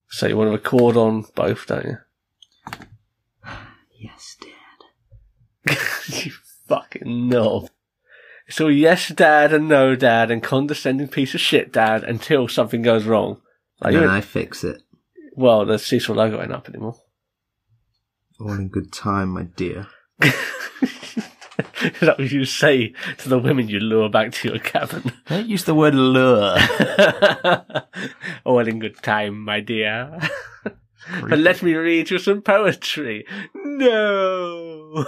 So you want to record on both, don't you? Yes, Dad. You fucking knob. It's all yes, Dad, and no, Dad, and condescending piece of shit, Dad, until something goes wrong. Like and then I fix it. Well, the Cecil logo ain't up anymore. All in good time, my dear. Is that what you say to the women you lure back to your cabin? Don't use the word lure. All in good time, my dear. But let me read you some poetry. No.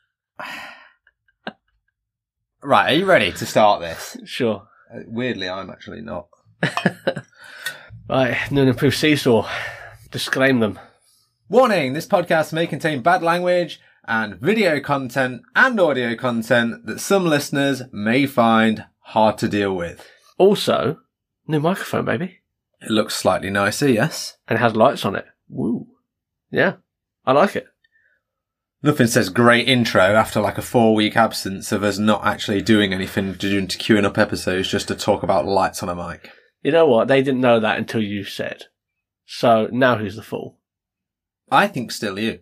Right, are you ready to start this? Sure. Weirdly, I'm actually not. Right, new and improved Seesaw. Disclaim them. Warning, this podcast may contain bad language and video content and audio content that some listeners may find hard to deal with. Also, new microphone, baby. It looks slightly nicer, yes. And it has lights on it. Woo. Yeah, I like it. Nothing says great intro after like a 4-week absence of us not actually doing anything to queuing up episodes just to talk about lights on a mic. You know what? They didn't know that until you said. So now who's the fool? I think still you.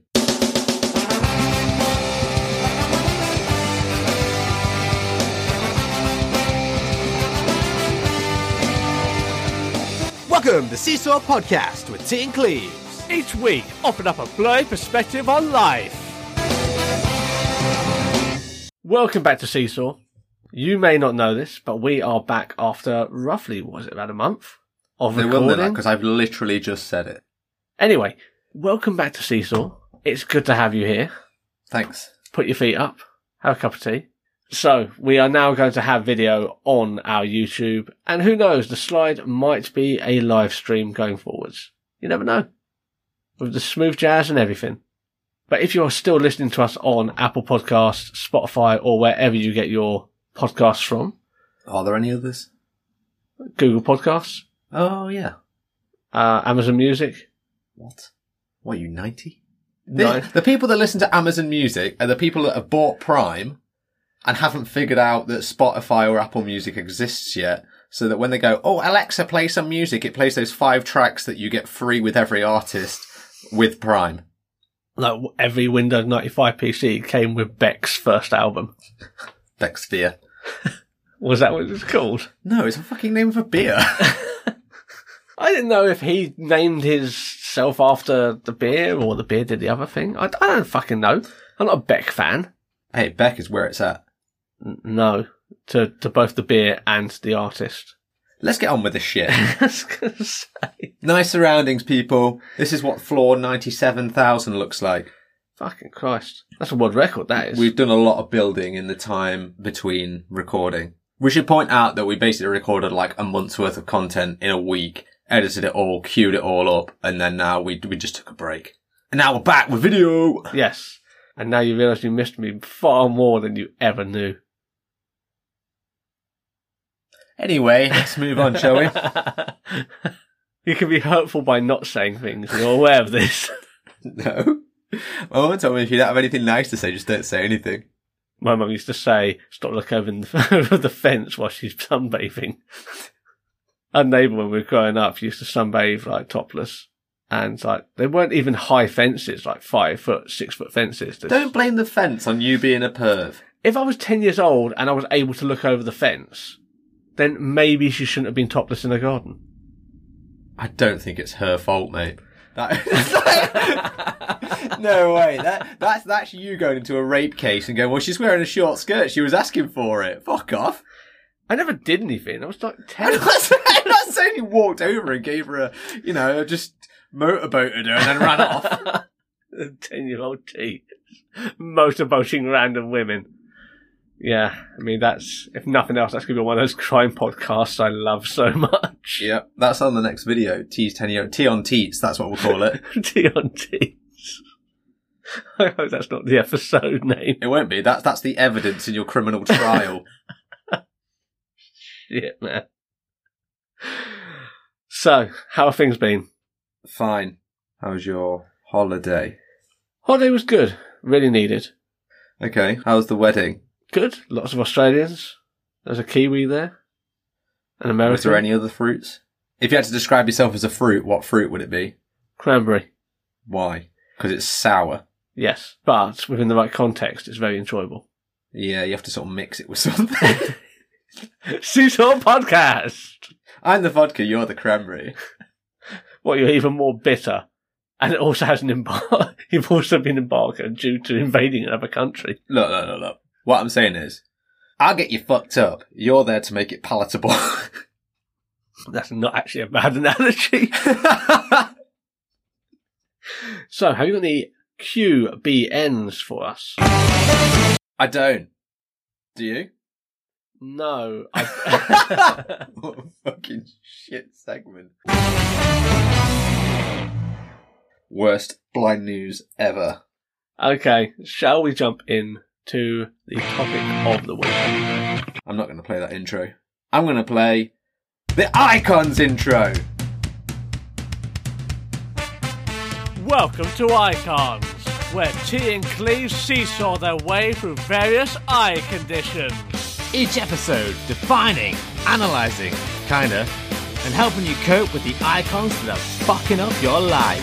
Welcome to Seesaw Podcast with T and Cleves. Each week, offering up a blurry perspective on life. Welcome back to Seesaw. You may not know this, but we are back after roughly, was it about a month of recording? They will know that because I've literally just said it. Anyway, welcome back to Seesaw. It's good to have you here. Thanks. Put your feet up. Have a cup of tea. So, we are now going to have video on our YouTube, and who knows, the slide might be a live stream going forwards. You never know. With the smooth jazz and everything. But if you're still listening to us on Apple Podcasts, Spotify, or wherever you get your podcasts from. Are there any others? Google Podcasts. Oh, yeah. Amazon Music. What? What are you, 90? The people that listen to Amazon Music are the people that have bought Prime and haven't figured out that Spotify or Apple Music exists yet, so that when they go, oh, Alexa, play some music, it plays those 5 tracks that you get free with every artist with Prime. Like every Windows 95 PC came with Beck's first album. Beck's Beer. Was that what it was called? No, it's a fucking name of a beer. I didn't know if he named himself after the beer or the beer did the other thing. I don't fucking know. I'm not a Beck fan. Hey, Beck is where it's at. No, to both the beer and the artist. Let's get on with this shit. I was going to say. Nice surroundings, people. This is what floor 97,000 looks like. Fucking Christ. That's a world record, that is. We've done a lot of building in the time between recording. We should point out that we basically recorded like a month's worth of content in a week, edited it all, queued it all up, and then now we just took a break. And now we're back with video! Yes. And now you realise you missed me far more than you ever knew. Anyway, let's move on, shall we? You can be hurtful by not saying things. You're aware of this. No. My mum told me if you don't have anything nice to say, just don't say anything. My mum used to say, stop looking over the fence while she's sunbathing. Our neighbour, when we were growing up, used to sunbathe like topless. And like, they weren't even high fences, like 5 foot, 6 foot fences. Don't blame the fence on you being a perv. If I was 10 years old and I was able to look over the fence, then maybe she shouldn't have been topless in the garden. I don't think it's her fault, mate. No way. That's you going into a rape case and going, well, she's wearing a short skirt. She was asking for it. Fuck off. I never did anything. I was like 10. I'm not saying you walked over and gave her just motorboated her and then ran off. 10-year-old T. Motorboating random women. Yeah, I mean, that's, if nothing else, that's going to be one of those crime podcasts I love so much. Yep, that's on the next video. T's 10-year-old. T on Teats, that's what we'll call it. T on Teats. I hope that's not the episode name. It won't be. That's the evidence in your criminal trial. Shit, man. So, how have things been? Fine. How was your holiday? Holiday was good. Really needed. Okay, how was the wedding? Good. Lots of Australians. There's a Kiwi there. An American. Was there any other fruits? If you had to describe yourself as a fruit, what fruit would it be? Cranberry. Why? Because it's sour. Yes, but within the right context, it's very enjoyable. Yeah, you have to sort of mix it with something. Seesaw Podcast! I'm the vodka, you're the cranberry. What, you're even more bitter? And it also has you've also been embarked due to invading another country. Look. What I'm saying is, I'll get you fucked up. You're there to make it palatable. That's not actually a bad analogy. So, have you got any QBNs for us? I don't. Do you? No. What a fucking shit segment. Worst blind news ever. Okay, shall we jump in to the topic of the week? I'm not going to play that intro. I'm going to play the Icons intro. Welcome to Icons, where T and Cleve seesaw their way through various eye conditions. Each episode defining, analysing, kinda, and helping you cope with the icons that are fucking up your life.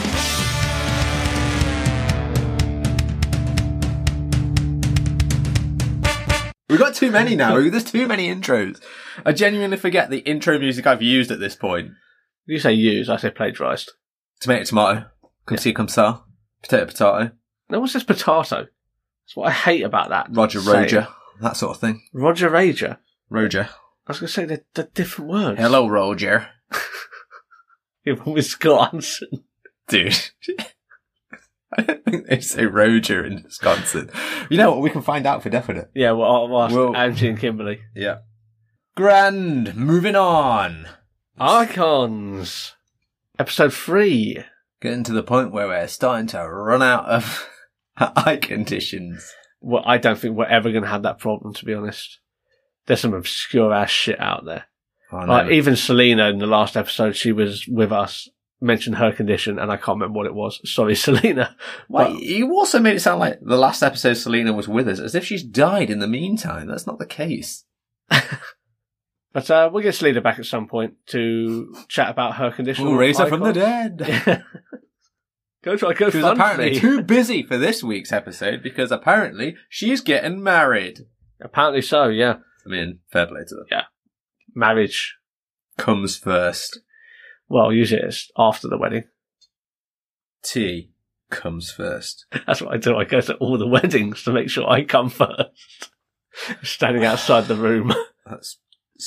We've got too many now. There's too many intros. I genuinely forget the intro music I've used at this point. You say use, I say plagiarised. Tomato, tomato. Come see, come saw. Potato, potato. No, what's this potato? That's what I hate about that. Roger, Roger. That sort of thing. Roger, Rager. Roger. I was going to say they're different words. Hello, Roger. Even with Wisconsin. Dude. I don't think they say Roger in Wisconsin. You know what? We can find out for definite. Yeah, well, I'll ask Angie and Kimberly. Yeah. Grand. Moving on. Icons. Episode 3. Getting to the point where we're starting to run out of eye conditions. Well, I don't think we're ever going to have that problem, to be honest. There's some obscure ass shit out there. Oh, no. Even Selena in the last episode, she was with us, mentioned her condition, and I can't remember what it was. Sorry, Selena. Well, you also made it sound like the last episode Selena was with us, as if she's died in the meantime. That's not the case. But we'll get Selena back at some point to chat about her condition. We'll raise her from the dead. Go try, go She was apparently too busy for this week's episode because apparently she's getting married. Apparently so, yeah. I mean, fair play to her. Yeah. Marriage comes first. Well, usually it's after the wedding. Tea comes first. That's what I do. I go to all the weddings to make sure I come first. Standing outside the room. That's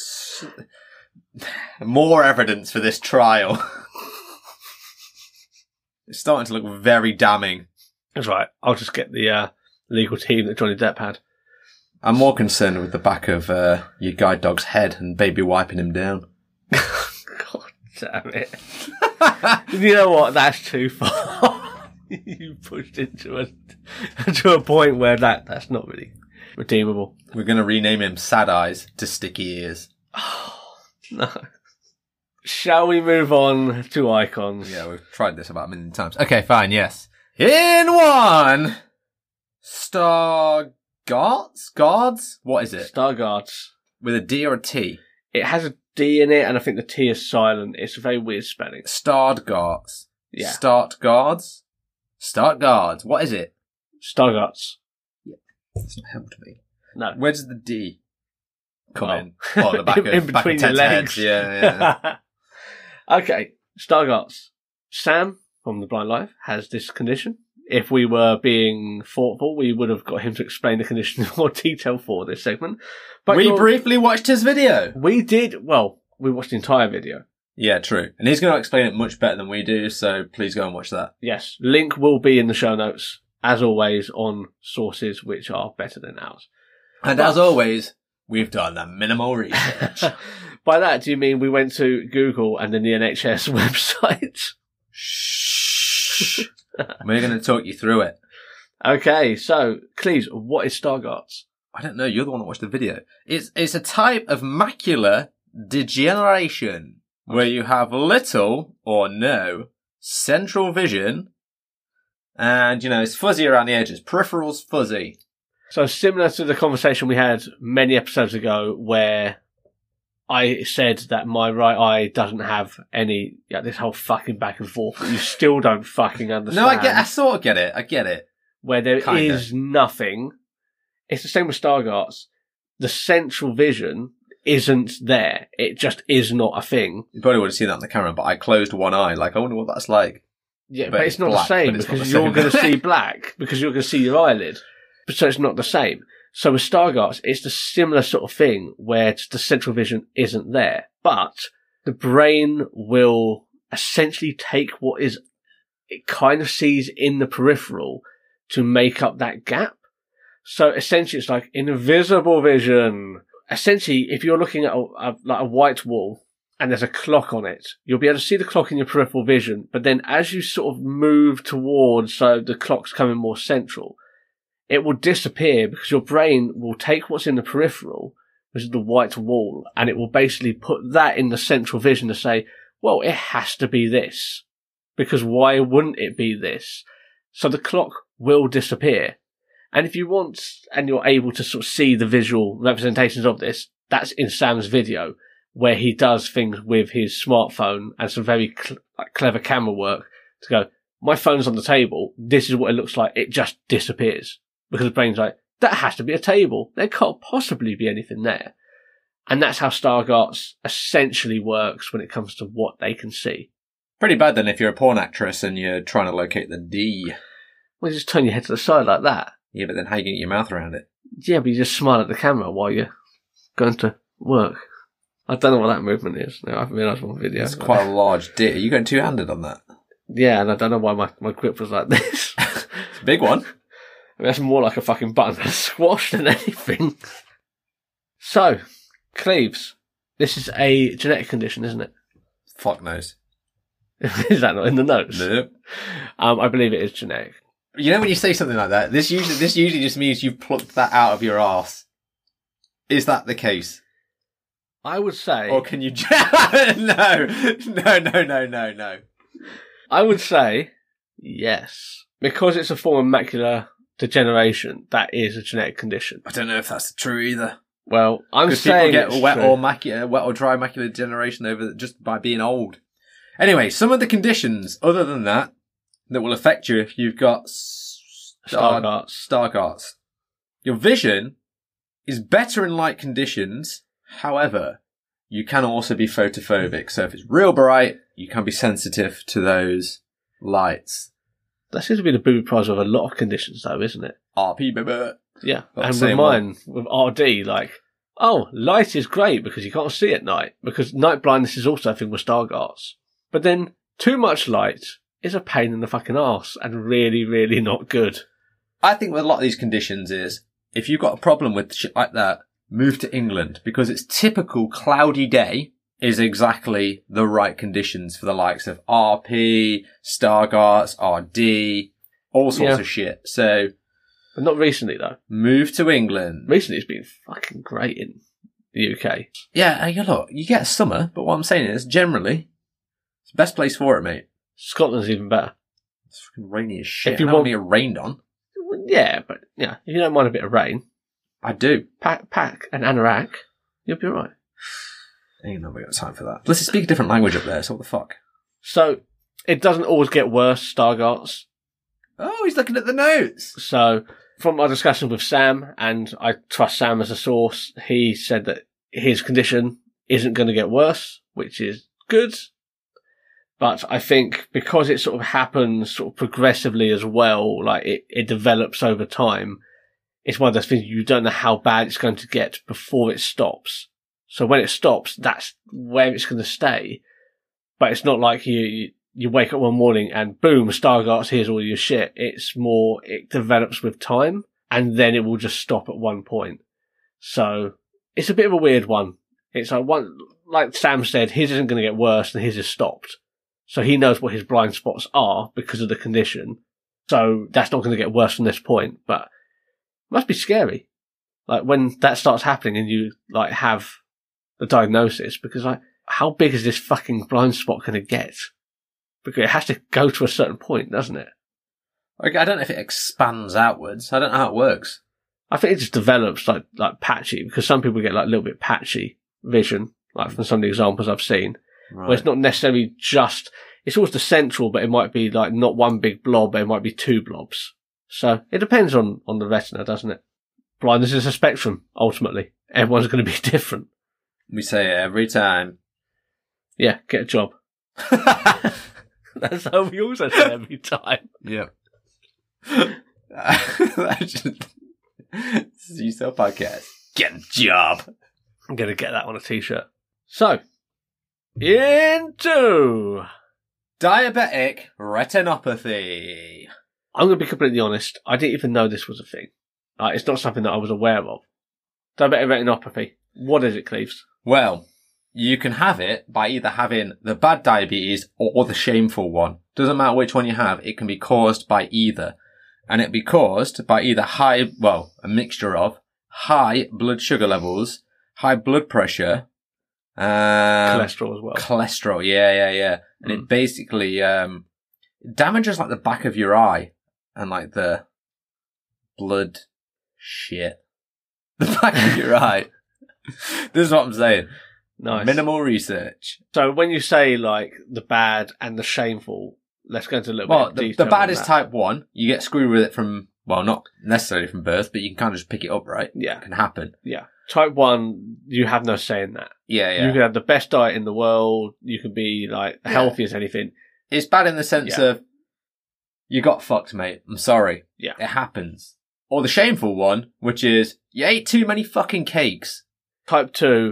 more evidence for this trial. It's starting to look very damning. That's right. I'll just get the legal team that Johnny Depp had. I'm more concerned with the back of your guide dog's head and baby wiping him down. God damn it. You know what? That's too far. You pushed into a point where that's not really redeemable. We're going to rename him Sad Eyes to Sticky Ears. Oh, no. Shall we move on to Icons? Yeah, we've tried this about a million times. Okay, fine, yes. In one, Stargods? What is it? Stargods. With a D or a T? It has a D in it, and I think the T is silent. It's a very weird spelling. Stargods. Yeah. Stargods? What is it? Stargods. Yeah. That's not helped me. No. Where does the D come in? Oh, the back in between your legs. Heads. Yeah. Okay, Stargods. Sam from The Blind Life has this condition. If we were being thoughtful, we would have got him to explain the condition in more detail for this segment. But we briefly watched his video. We did. Well, we watched the entire video. Yeah, true. And he's going to explain it much better than we do, so please go and watch that. Yes. Link will be in the show notes, as always, on sources which are better than ours. And as always, we've done the minimal research. By that, do you mean we went to Google and then the NHS website? Shh. We're going to talk you through it. Okay, so, Cleves, what is Stargardt? I don't know. You're the one that watched the video. It's a type of macular degeneration where you have little or no central vision and, it's fuzzy around the edges. Peripheral's fuzzy. So similar to the conversation we had many episodes ago where I said that my right eye doesn't have any, this whole fucking back and forth, but you still don't fucking understand. No, I sort of get it. I get it. Where there is nothing. It's the same with Stargarts. The central vision isn't there. It just is not a thing. You probably would have seen that on the camera, but I closed one eye. Like, I wonder what that's like. Yeah, but it's not the same because you're going to see black because you're going to see your eyelid. So it's not the same. So with Stargarts, it's the similar sort of thing where the central vision isn't there, but the brain will essentially take what is it kind of sees in the peripheral to make up that gap. So essentially it's like invisible vision. Essentially, if you're looking at a white wall and there's a clock on it, you'll be able to see the clock in your peripheral vision, but then as you sort of move towards, so the clock's coming more central, it will disappear because your brain will take what's in the peripheral, which is the white wall, and it will basically put that in the central vision to say, well, it has to be this. Because why wouldn't it be this? So the clock will disappear. And if you want, and you're able to sort of see the visual representations of this, that's in Sam's video, where he does things with his smartphone and some very clever camera work to go, my phone's on the table, this is what it looks like, it just disappears. Because the brain's like, that has to be a table. There can't possibly be anything there. And that's how Stargarts essentially works when it comes to what they can see. Pretty bad then if you're a porn actress and you're trying to locate the D. Well, you just turn your head to the side like that. Yeah, but then how you get your mouth around it? Yeah, but you just smile at the camera while you're going to work. I don't know what that movement is. No, I haven't realised one video. It's quite a large D. Are you going two-handed on that? Yeah, and I don't know why my grip was like this. It's a big one. I mean, that's more like a fucking button squash than anything. So, Cleves, this is a genetic condition, isn't it? Fuck knows. Is that not in the notes? Nope. I believe it is genetic. You know when you say something like that, this usually just means you've plucked that out of your arse. Is that the case? I would say... Or can you... No. I would say yes. Because it's a form of macular degeneration, that is a genetic condition. I don't know if that's true either. Well, I'm saying people get wet or dry macular degeneration over just by being old. Anyway, some of the conditions other than that will affect you if you've got Stargarts. Your vision is better in light conditions. However, you can also be photophobic. So if it's real bright, you can be sensitive to those lights. That seems to be the booby prize of a lot of conditions, though, isn't it? RP, baby. Yeah, and with mine, with RD, like, oh, light is great because you can't see at night, because night blindness is also a thing with Stargarts. But then, too much light is a pain in the fucking arse and really, really not good. I think with a lot of these conditions is, if you've got a problem with shit like that, move to England, because it's typical cloudy day is exactly the right conditions for the likes of RP, Stargarts, RD, all sorts of shit. So, but not recently though. Move to England. Recently it's been fucking great in the UK. Yeah, you get summer, but what I'm saying is, generally, it's the best place for it, mate. Scotland's even better. It's fucking rainy as shit. If you want to get rained on. Yeah, but yeah, if you don't mind a bit of rain. I do. Pack an anorak, you'll be alright. Ain't nobody got time for that. Let's speak a different language up there, so what the fuck? So, it doesn't always get worse, Stargarts. Oh, he's looking at the notes. So, from my discussion with Sam, and I trust Sam as a source, he said that his condition isn't going to get worse, which is good. But I think because it sort of happens sort of progressively as well, like it develops over time, it's one of those things you don't know how bad it's going to get before it stops. So when it stops, that's where it's going to stay. But it's not like you wake up one morning and boom, Stargarts, here's all your shit. It's more, it develops with time and then it will just stop at one point. So it's a bit of a weird one. It's like Sam said, his isn't going to get worse and his is stopped. So he knows what his blind spots are because of the condition. So that's not going to get worse from this point, but it must be scary. Like when that starts happening and you like have the diagnosis, because like, how big is this fucking blind spot going to get? Because it has to go to a certain point, doesn't it? I don't know if it expands outwards. I don't know how it works. I think it just develops like patchy, because some people get like a little bit patchy vision, like from some of the examples I've seen, Right. where it's not necessarily just, it's always the central, but it might be like not one big blob, but it might be two blobs. So it depends on the retina, doesn't it? Blindness is a spectrum, ultimately. Everyone's going to be different. We say it every time. Yeah, get a job. That's how we also say every time. Yep. This is Yourself Podcast. Get a job. I'm going to get that on a t-shirt. So, into... Diabetic retinopathy. I'm going to be completely honest. I didn't even know this was a thing. It's not something that I was aware of. Diabetic retinopathy. What is it, Cleves? Well, you can have it by either having the bad diabetes or the shameful one. Doesn't matter which one you have, it can be caused by either. And it'd be caused by either a mixture of high blood sugar levels, high blood pressure, Cholesterol as well. Cholesterol, yeah. And it basically damages like the back of your eye and like the blood shit. The back of your eye. This is what I'm saying. Nice. Minimal research. So when you say like the bad and the shameful, let's go into a little bit of detail. The bad on is that. type 1. You get screwed with it from, well, not necessarily from birth, but you can kind of just pick it up, right? Yeah. It can happen. Yeah. Type 1, you have no say in that. Yeah. You can have the best diet in the world. You can be like healthy as anything. It's bad in the sense of, you got fucked, mate. I'm sorry. Yeah. It happens. Or the shameful one, which is, you ate too many fucking cakes. Type 2,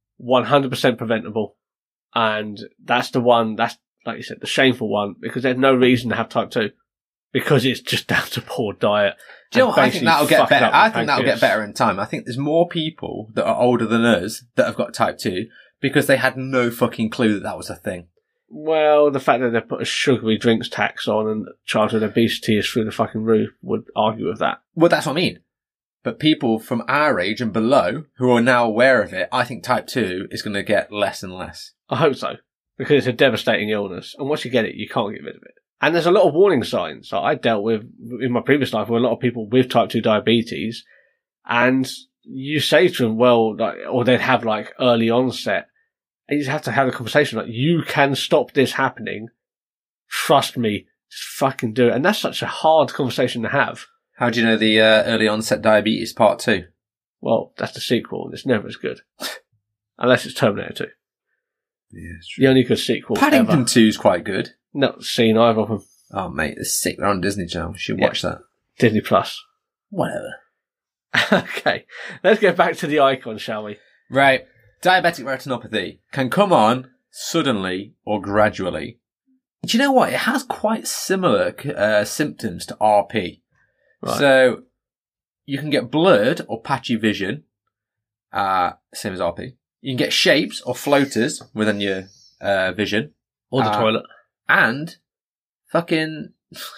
100% preventable. And that's the one, that's, like you said, the shameful one, because there's no reason to have type 2. Because it's just down to poor diet. Do you know what? I think that'll get better. I think that'll pancreas. get better in time. I think there's more people that are older than us that have got type 2 because they had no fucking clue that was a thing. Well, the fact that they put a sugary drinks tax on and childhood obesity is through the fucking roof would argue with that. Well, that's what I mean. But people from our age and below who are now aware of it, I think type 2 is going to get less and less. I hope so. Because it's a devastating illness. And once you get it, you can't get rid of it. And there's a lot of warning signs. So I dealt with, in my previous life, with a lot of people with type 2 diabetes. And you say to them, well, like, or they'd have like early onset. And you just have to have a conversation like, you can stop this happening. Trust me. Just fucking do it. And that's such a hard conversation to have. How do you know the early onset diabetes part 2? Well, that's the sequel, and it's never as good. Unless it's Terminator 2. Yeah, it's true. The only good sequel Paddington ever. 2 is quite good. Not seen either of them. Oh, mate, it's sick. They're on Disney Channel. You should watch that. Disney Plus. Whatever. Okay, let's get back to the icon, shall we? Right. Diabetic retinopathy can come on suddenly or gradually. Do you know what? It has quite similar symptoms to RP. Right. So you can get blurred or patchy vision, same as RP. You can get shapes or floaters within your vision. Or the toilet. And fucking...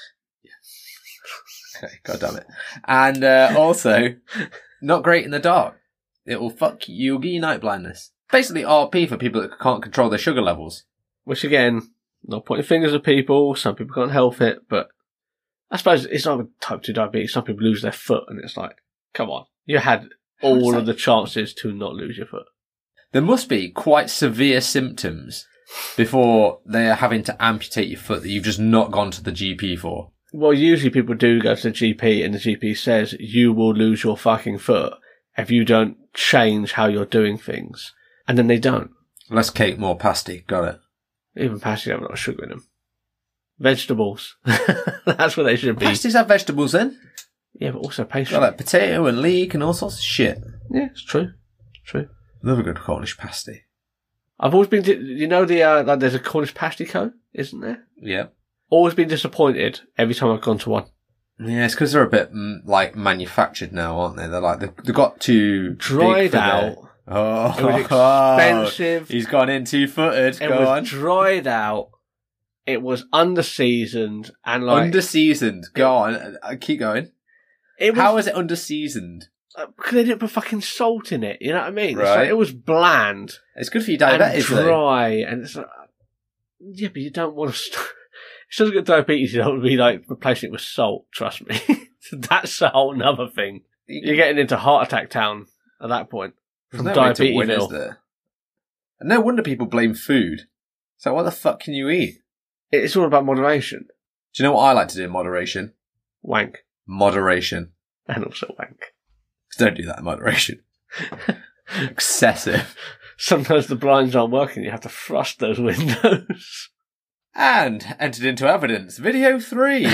Okay, God damn it. And also, not great in the dark. It will fuck you. You'll give you night blindness. Basically RP for people that can't control their sugar levels. Which again, not pointing fingers at people. Some people can't help it, but I suppose it's not with type 2 diabetes. Some people lose their foot and it's like, come on. You had all of the chances to not lose your foot. There must be quite severe symptoms before they're having to amputate your foot that you've just not gone to the GP for. Well, usually people do go to the GP and the GP says you will lose your fucking foot if you don't change how you're doing things. And then they don't. Less cake, more pasty. Got it. Even pasties have a lot of sugar in them. Vegetables. That's what they should be. Pasties have vegetables in. Yeah, but also pastry. Got like potato and leek and all sorts of shit. Yeah, it's true. It's true. Love a good Cornish pasty. I've always been, you know, like there's a Cornish pasty co, isn't there? Yeah. Always been disappointed every time I've gone to one. Yeah, it's because they're a bit like manufactured now, aren't they? They're like they've got too Dried big for out. their... Oh, It was expensive. He's gone in 2-footed. It Go was on. dried out. It was under-seasoned and like... Under-seasoned. Go on. Keep going. It was, How is it under-seasoned? because they didn't put fucking salt in it, you know what I mean? It's Right. like, it was bland It's good for your and diabetes, though. dry, and it's like, yeah, but you don't want to... If someone's got diabetes, you don't want to be like replacing it with salt, trust me. That's a whole nother thing. You're getting into heart attack town at that point. There's From no way to diabetes win, is ill. there? And no wonder people blame food. So what the fuck can you eat? It's all about moderation. Do you know what I like to do in moderation? Wank. Moderation. And also wank. Don't do that in moderation. Excessive. Sometimes the blinds aren't working. You have to thrust those windows. And entered into evidence. Video 3.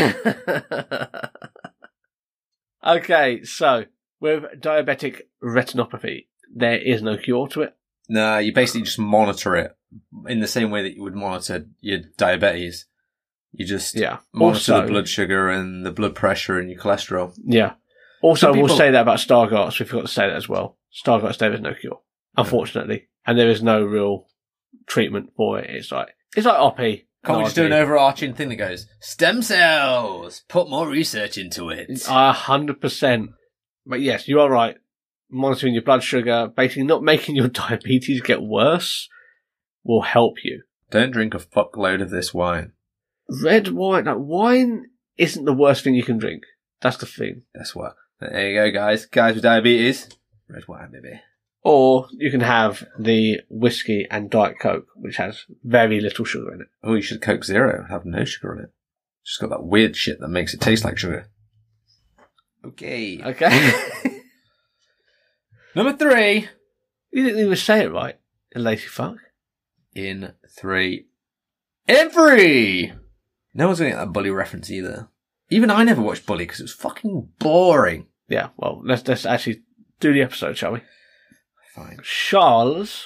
Okay, so with diabetic retinopathy, there is no cure to it. No, you basically just monitor it in the same way that you would monitor your diabetes. You just monitor the blood sugar and the blood pressure and your cholesterol. Yeah. Also, we'll say that about Stargardt's. We forgot to say that as well. Stargardt's, there is no cure, unfortunately. And there is no real treatment for it. It's like Oppie. Can't we just do an overarching thing that goes, stem cells, put more research into it? 100%. But yes, you are right. Monitoring your blood sugar, basically not making your diabetes get worse, will help you. Don't drink a fuckload of this wine. Red wine, wine isn't the worst thing you can drink. That's the thing. That's what. There you go, guys. Guys with diabetes, red wine, baby. Or you can have the whiskey and Diet Coke, which has very little sugar in it. Oh, you should Coke Zero. Have no sugar in it. Just got that weird shit that makes it taste like sugar. Okay. Number 3. You didn't even say it right, you lazy fuck. In 3. In 3! No one's going to get that Bully reference either. Even I never watched Bully because it was fucking boring. Yeah, well, let's actually do the episode, shall we? Fine. Charles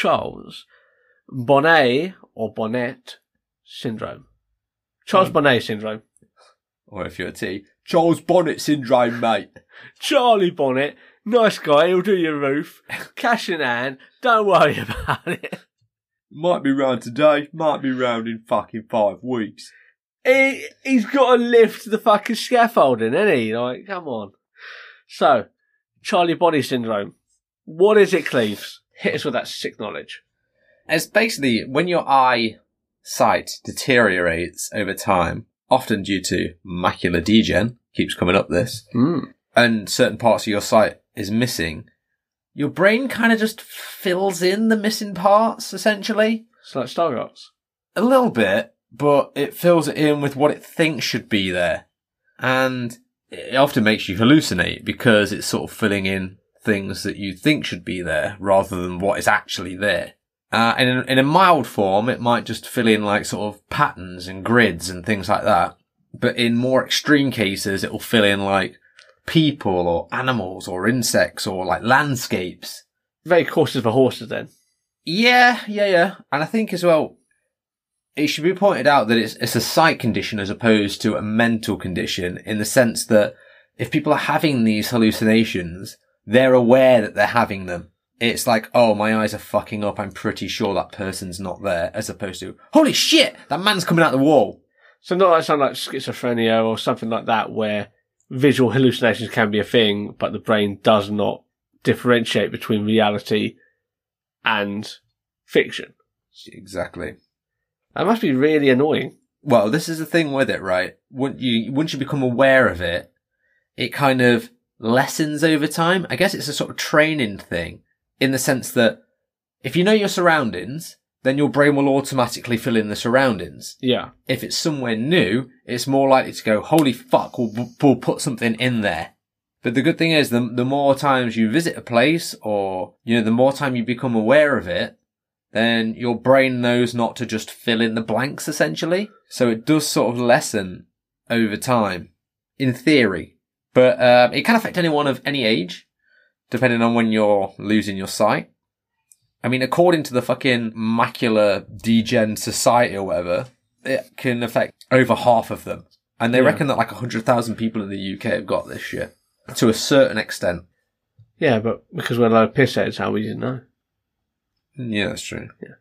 Bonnet or Bonnet syndrome. Charles Bonnet syndrome. Or if you're a T, Charles Bonnet syndrome, mate. Charlie Bonnet, nice guy, he'll do your roof. Cash in hand, don't worry about it. Might be round today, might be round in fucking 5 weeks. He's got to lift the fucking scaffolding, isn't he? Like, come on. So, Charlie Bonnet syndrome. What is it, Cleves? Hit us with that sick knowledge. It's basically when your eyesight deteriorates over time, often due to macular degen, keeps coming up this, and certain parts of your sight is missing, your brain kind of just fills in the missing parts, essentially. It's like Stargardt's. A little bit, but it fills it in with what it thinks should be there. And it often makes you hallucinate because it's sort of filling in things that you think should be there rather than what is actually there. In a mild form, it might just fill in like sort of patterns and grids and things like that. But in more extreme cases, it will fill in like people or animals or insects or like landscapes. Very cautious for horses then. Yeah. And I think as well, it should be pointed out that it's a sight condition as opposed to a mental condition in the sense that if people are having these hallucinations, they're aware that they're having them. It's like, oh, my eyes are fucking up. I'm pretty sure that person's not there, as opposed to, holy shit, that man's coming out the wall. So not like something like schizophrenia or something like that, where visual hallucinations can be a thing, but the brain does not differentiate between reality and fiction. Exactly. That must be really annoying. Well, this is the thing with it, right? Once you become aware of it, it kind of lessens over time. I guess it's a sort of training thing in the sense that if you know your surroundings, then your brain will automatically fill in the surroundings. Yeah. If it's somewhere new, it's more likely to go, holy fuck, we'll put something in there. But the good thing is the more times you visit a place or, the more time you become aware of it, then your brain knows not to just fill in the blanks, essentially. So it does sort of lessen over time, in theory. But it can affect anyone of any age, depending on when you're losing your sight. I mean, according to the fucking Macular Degen Society or whatever, it can affect over half of them. And they reckon that like 100,000 people in the UK have got this shit, to a certain extent. Yeah, but because we're a load of pissheads, how we didn't know. Yeah, that's true. Yeah.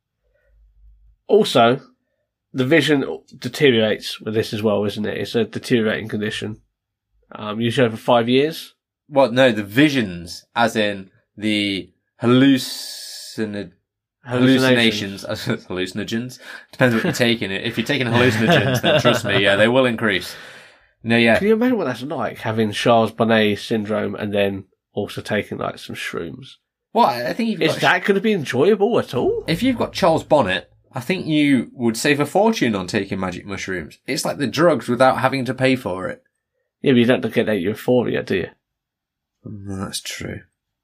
Also, the vision deteriorates with this as well, isn't it? It's a deteriorating condition. Usually over 5 years. Well, no, the visions, as in the hallucinations. Hallucinogens. Depends what you're taking. If you're taking hallucinogens, then trust me, yeah, they will increase. No, yeah. Can you imagine what that's like, having Charles Bonnet syndrome and then also taking like some shrooms? What? I think Is that going to be enjoyable at all? If you've got Charles Bonnet, I think you would save a fortune on taking magic mushrooms. It's like the drugs without having to pay for it. Yeah, but you don't get that euphoria, do you? That's true.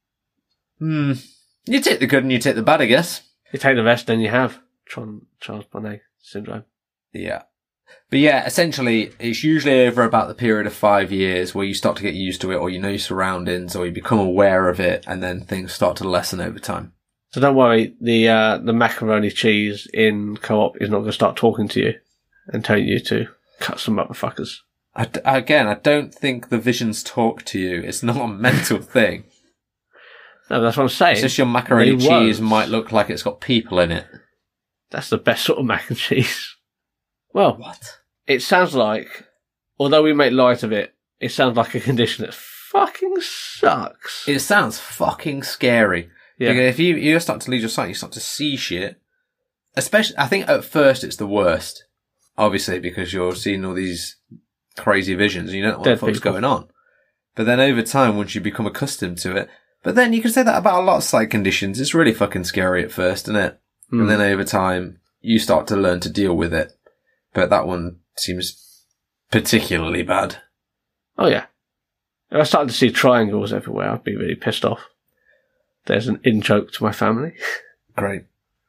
You take the good and you take the bad, I guess. You take the rest, then you have Charles Bonnet syndrome. Yeah. But yeah, essentially, it's usually over about the period of 5 years where you start to get used to it, or you know your surroundings, or you become aware of it, and then things start to lessen over time. So don't worry, the macaroni cheese in Co-op is not going to start talking to you and telling you to cut some motherfuckers. I don't think the visions talk to you. It's not a mental thing. No, that's what I'm saying. It's just your macaroni cheese might look like it's got people in it. That's the best sort of mac and cheese. Well, what? It sounds like, although we make light of it, it sounds like a condition that fucking sucks. It sounds fucking scary. Yeah. Because if you start to lose your sight, you start to see shit. Especially, I think at first it's the worst. Obviously, because you're seeing all these crazy visions and you don't know what the fuck's going on. But then over time, once you become accustomed to it, but then you can say that about a lot of sight conditions. It's really fucking scary at first, isn't it? And then over time, you start to learn to deal with it. But that one seems particularly bad. Oh, yeah. If I started to see triangles everywhere, I'd be really pissed off. There's an in-joke to my family. Great.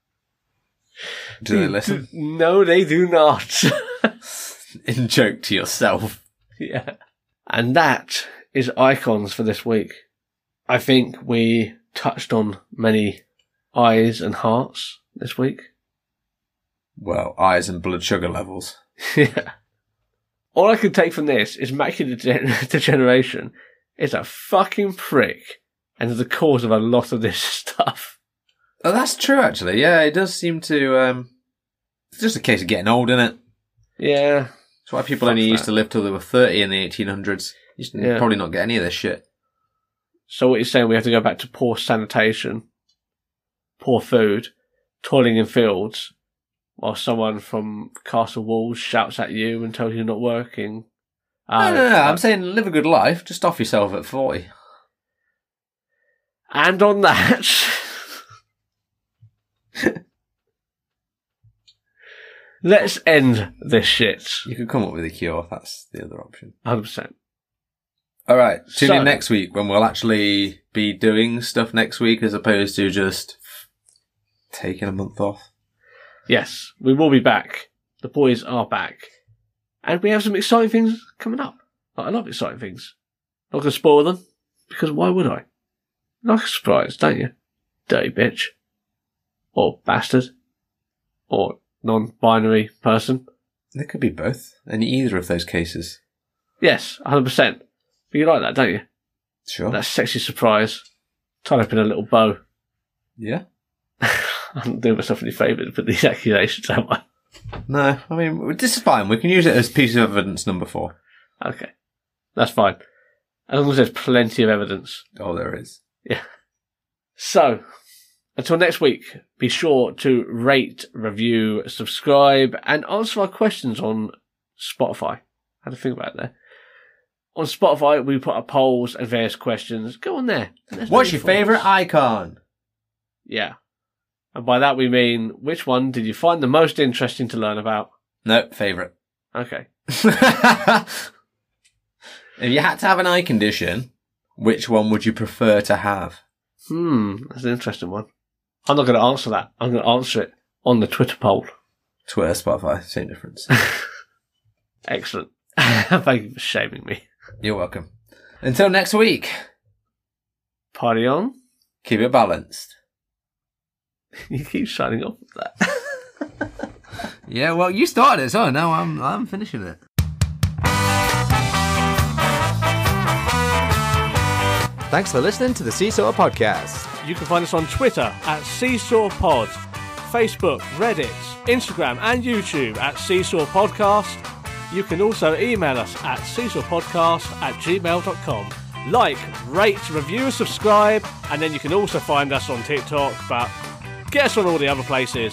Do they listen? No, they do not. In-joke to yourself. Yeah. And that is Icons for this week. I think we touched on many eyes and hearts this week. Well, eyes and blood sugar levels. Yeah. All I can take from this is macular degeneration is a fucking prick and is the cause of a lot of this stuff. Oh, that's true, actually. Yeah, it does seem to... it's just a case of getting old, isn't it? Yeah. That's why people only used to live till they were 30 in the 1800s. You used to probably not get any of this shit. So what you're saying, we have to go back to poor sanitation, poor food, toiling in fields, while someone from Castle Walls shouts at you and tells you you're not working. No. I'm saying live a good life. Just off yourself at 40. And on that, let's end this shit. You could come up with a cure. That's the other option. 100%. All right. Tune in next week when we'll actually be doing stuff next week as opposed to just taking a month off. Yes, we will be back. The boys are back. And we have some exciting things coming up. Like a lot of exciting things. Not going to spoil them, because why would I? You like a surprise, don't you? Dirty bitch. Or bastard. Or non-binary person. There could be both. In either of those cases. Yes, 100%. But you like that, don't you? Sure. That sexy surprise. Tied up in a little bow. Yeah. I'm not doing myself any favours with these accusations, am I? No, I mean, this is fine. We can use it as piece of evidence number 4. Okay. That's fine. As long as there's plenty of evidence. Oh, there is. Yeah. So, until next week, be sure to rate, review, subscribe, and answer our questions on Spotify. I had to think about it there. On Spotify, we put up polls and various questions. Go on there. What's your favourite icon? Yeah. And by that we mean, which one did you find the most interesting to learn about? No, favourite. Okay. If you had to have an eye condition, which one would you prefer to have? That's an interesting one. I'm not going to answer that. I'm going to answer it on the Twitter poll. Twitter, Spotify, same difference. Excellent. Thank you for shaming me. You're welcome. Until next week. Party on. Keep it balanced. You keep signing off with that. Yeah, well, you started it, so now I'm finishing it. Thanks for listening to the Seesaw Podcast. You can find us on Twitter at Seesaw Pod, Facebook, Reddit, Instagram and YouTube at Seesaw Podcast. You can also email us at seesawpodcast@gmail.com. Like, rate, review, subscribe, and then you can also find us on TikTok, but get us on all the other places.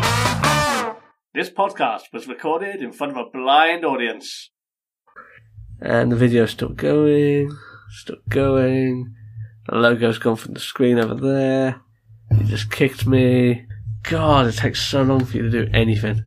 This podcast was recorded in front of a blind audience. And the video's still going. The logo's gone from the screen over there. You just kicked me. God, it takes so long for you to do anything.